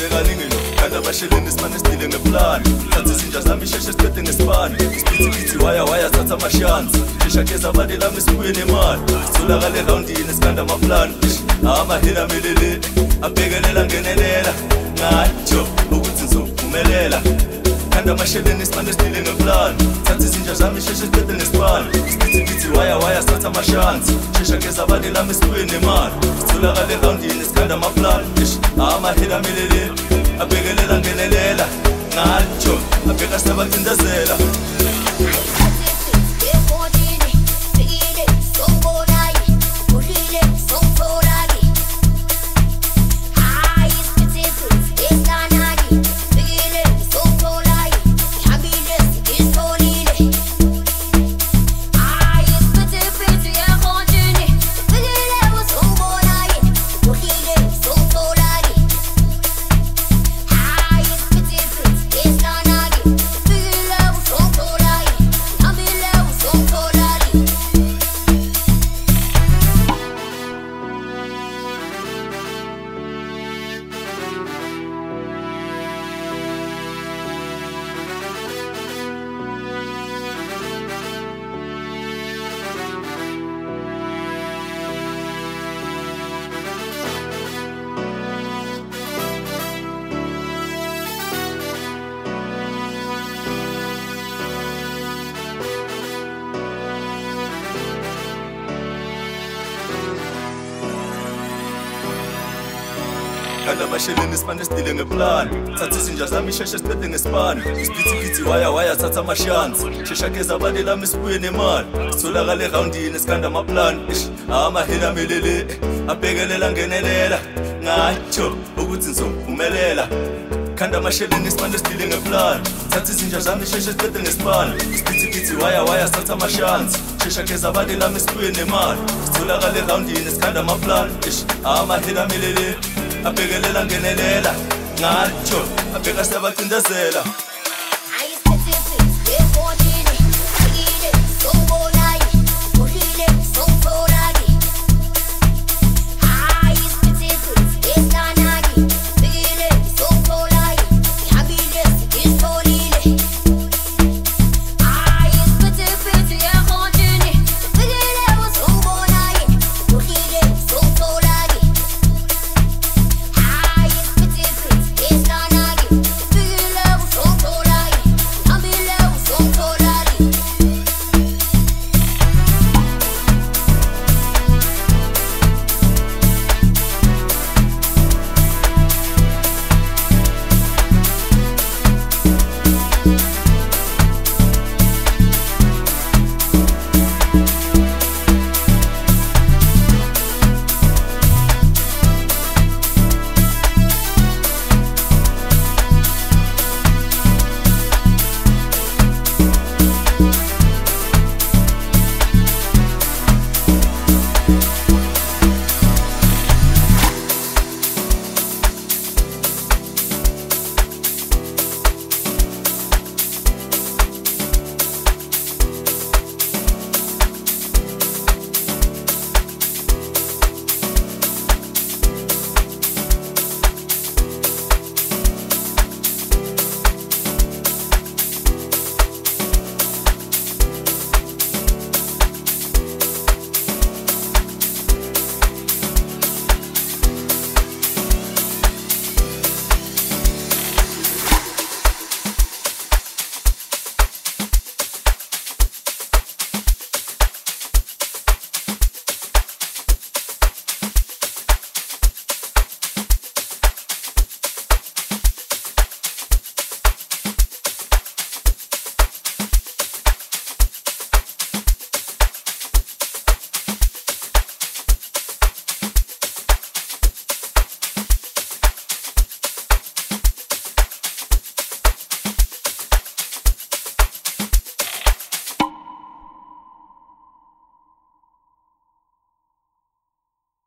kaningelo kanda basheleni isipane sidile ngeplan thatha izinja zami isheshe siphethe ngesipane isiphithiphithi waya thatha amashansi sheshakeza abade lami sibuye nemali sitholakale roundini sikanda amaplan amahera melele abhekelela ngenelela ngatsho ukuthi ngizophumelela kanda basheleni isipane sidile ngeplan thatha izinja zami isheshe siphethe ngesipane isiphithiphithi waya thatha amashansi sheshakeza abade lami sibuye nemali sitholakale roundini sikanda amaplan amahera melele abhekelela ngenelela ngatsho abheka sabacindezela kanda basheleni isipane sidile ngeplan thatha izinja zami isheshe siphethe ngesipane isiphithiphithi waya thatha amashansi sheshakeza abade lami sibuye nemali sitholakale eroundini sikanda amaplan amahera melele abhekelela ngenelela ngatsho ukuthi ngizophumelela kanda basheleni isipane sidile ngeplan thatha izinja zami isheshe siphethe ngesipane isiphithiphithi waya thatha amashansi sheshakeza abade lami sibuye nemali sitholakale eroundini sikanda amaplan amahera melele abhekelela ngenelela ngatsho abheka sabacindezela